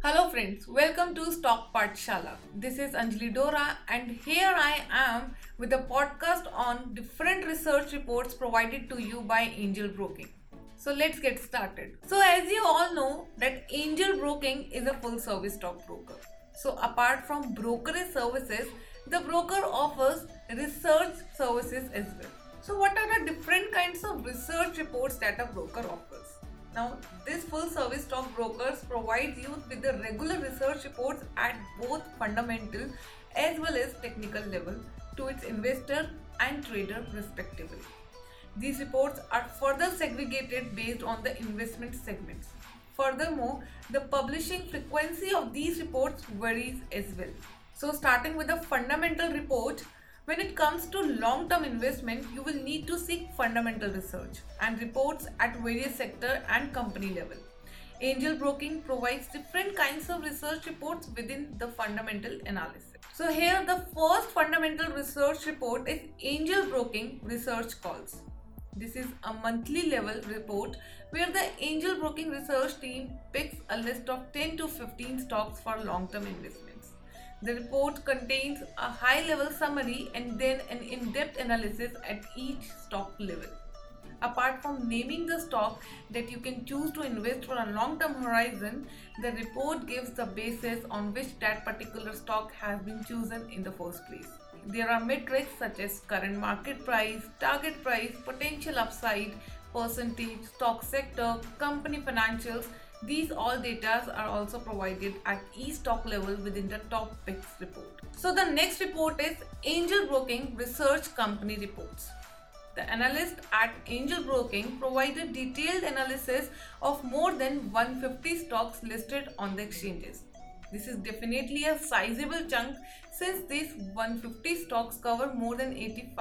Hello friends, welcome to Stock Pathshala. This is Anjali Dora and here I am with a podcast on different research reports provided to you by Angel Broking. So let's get started. So as you all know that Angel Broking is a full service stockbroker. So apart from brokerage services, the broker offers research services as well. So what are the different kinds of research reports that a broker offers? Now, this full service stockbrokers provides you with the regular research reports at both fundamental as well as technical level to its investor and trader respectively. These reports are further segregated based on the investment segments. Furthermore, the publishing frequency of these reports varies as well. So, starting with the fundamental report, when it comes to long-term investment, you will need to seek fundamental research and reports at various sector and company level. Angel Broking provides different kinds of research reports within the fundamental analysis. So here the first fundamental research report is Angel Broking Research Calls. This is a monthly level report where the Angel Broking research team picks a list of 10 to 15 stocks for long-term investments. The report contains a high-level summary and then an in-depth analysis at each stock level. Apart from naming the stock that you can choose to invest for a long-term horizon, the report gives the basis on which that particular stock has been chosen in the first place. There are metrics such as current market price, target price, potential upside, percentage, stock sector, company financials. These all data are also provided at each stock level within the top picks report. So the next report is Angel Broking Research Company Reports. The analyst at Angel Broking provided detailed analysis of more than 150 stocks listed on the exchanges. This is definitely a sizable chunk since these 150 stocks cover more than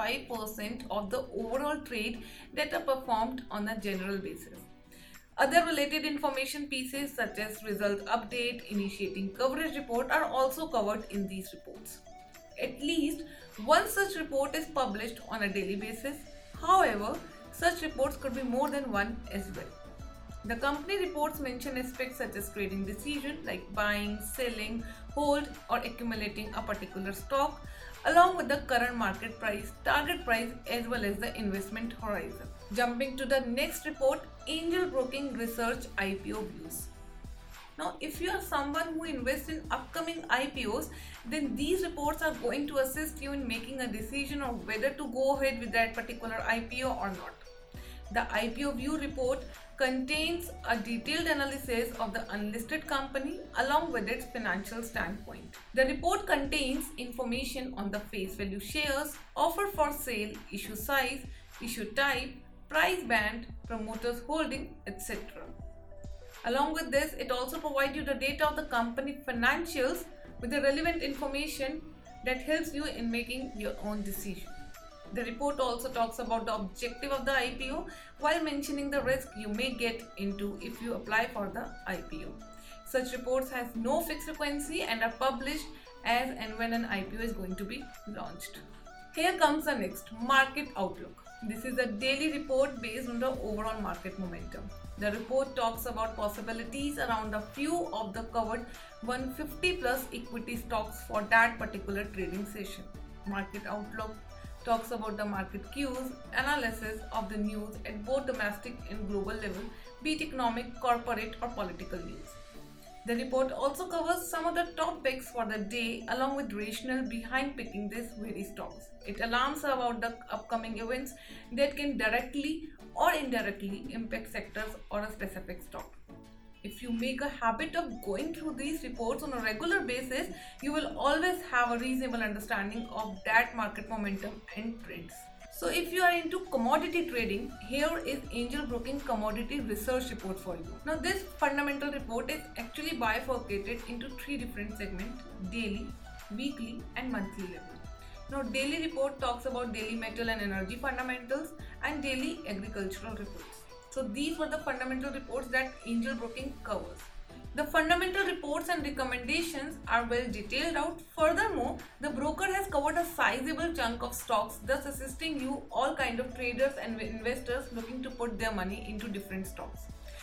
85% of the overall trade that are performed on a general basis. Other related information pieces such as result update, initiating coverage report are also covered in these reports. At least one such report is published on a daily basis. However, such reports could be more than one as well. The company reports mention aspects such as trading decision like buying, selling, hold or accumulating a particular stock along with the current market price, target price as well as the investment horizon. Jumping to the next report, Angel Broking Research IPO Views. Now, if you are someone who invests in upcoming IPOs, then these reports are going to assist you in making a decision of whether to go ahead with that particular IPO or not. The IPO View report contains a detailed analysis of the unlisted company along with its financial standpoint. The report contains information on the face value shares, offer for sale, issue size, issue type, price band, promoters holding, etc. Along with this, it also provides you the data of the company financials with the relevant information that helps you in making your own decision. The report also talks about the objective of the IPO while mentioning the risk you may get into if you apply for the IPO. Such reports has no fixed frequency and are published as and when an IPO is going to be launched. Here comes the next, Market Outlook. This is a daily report based on the overall market momentum. The report talks about possibilities around a few of the covered 150 plus equity stocks for that particular trading session. Market Outlook talks about the market cues, analysis of the news at both domestic and global level, be it economic, corporate or political news. The report also covers some of the top picks for the day along with rationale behind picking these very stocks. It alarms about the upcoming events that can directly or indirectly impact sectors or a specific stock. If you make a habit of going through these reports on a regular basis, you will always have a reasonable understanding of that market momentum and trends. So if you are into commodity trading, here is Angel Broking Commodity Research Report for you. Now this fundamental report is actually bifurcated into three different segments: daily, weekly and monthly level. Now daily report talks about daily metal and energy fundamentals and daily agricultural reports. So these were the fundamental reports that Angel Broking covers. The fundamental reports and recommendations are well detailed out. Furthermore, the broker has covered a sizable chunk of stocks, thus assisting you all kind of traders and investors looking to put their money into different stocks.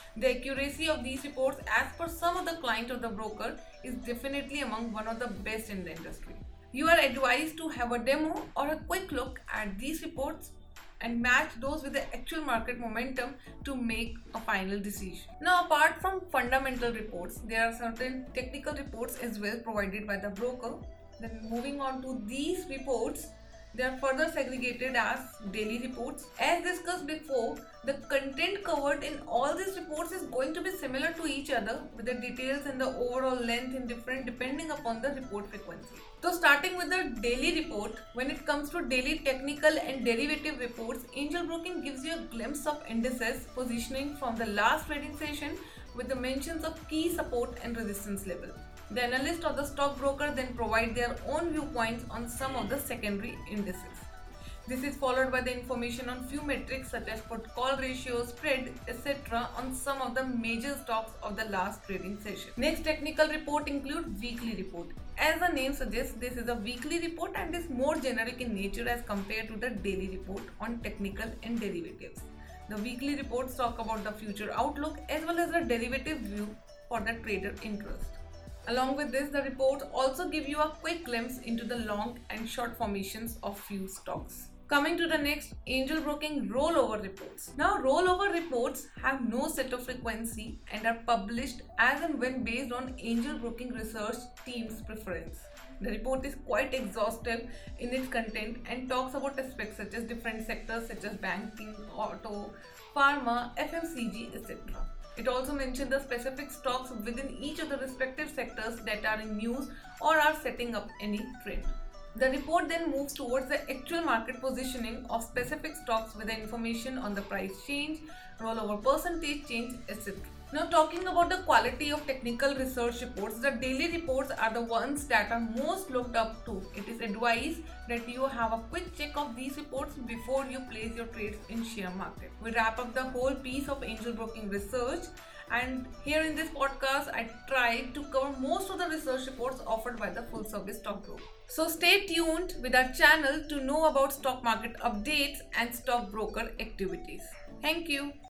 The accuracy of these reports, as per some of the client of the broker, is definitely among one of the best in the industry. You are advised to have a demo or a quick look at these reports and match those with the actual market momentum to make a final decision. Now, apart from fundamental reports, there are certain technical reports as well provided by the broker. Then moving on to these reports, they are further segregated as daily reports. As discussed before, the content covered in all these reports is going to be similar to each other, with the details and the overall length in different depending upon the report frequency. So starting with the daily report, when it comes to daily technical and derivative reports, Angel Broking gives you a glimpse of indices positioning from the last trading session with the mentions of key support and resistance level. The analyst or the stockbroker then provide their own viewpoints on some of the secondary indices. This is followed by the information on few metrics such as put call ratio, spread, etc. on some of the major stocks of the last trading session. Next technical report include weekly report. As the name suggests, this is a weekly report and is more generic in nature as compared to the daily report on technical and derivatives. The weekly reports talk about the future outlook as well as the derivative view for the trader interest. Along with this, the reports also give you a quick glimpse into the long and short formations of few stocks. Coming to the next, Angel Broking rollover reports. Now, rollover reports have no set of frequency and are published as and when based on Angel Broking research team's preference. The report is quite exhaustive in its content and talks about aspects such as different sectors such as banking, auto, pharma, FMCG, etc. It also mentions the specific stocks within each of the respective sectors that are in news or are setting up any trend. The report then moves towards the actual market positioning of specific stocks with the information on the price change, rollover percentage change, etc. Now, talking about the quality of technical research reports, the daily reports are the ones that are most looked up to. It is advised that you have a quick check of these reports before you place your trades in share market. We wrap up the whole piece of Angel Broking research, and here in this podcast I tried to cover most of the research reports offered by the full service stockbroker. So stay tuned with our channel to know about stock market updates and stockbroker activities. Thank you.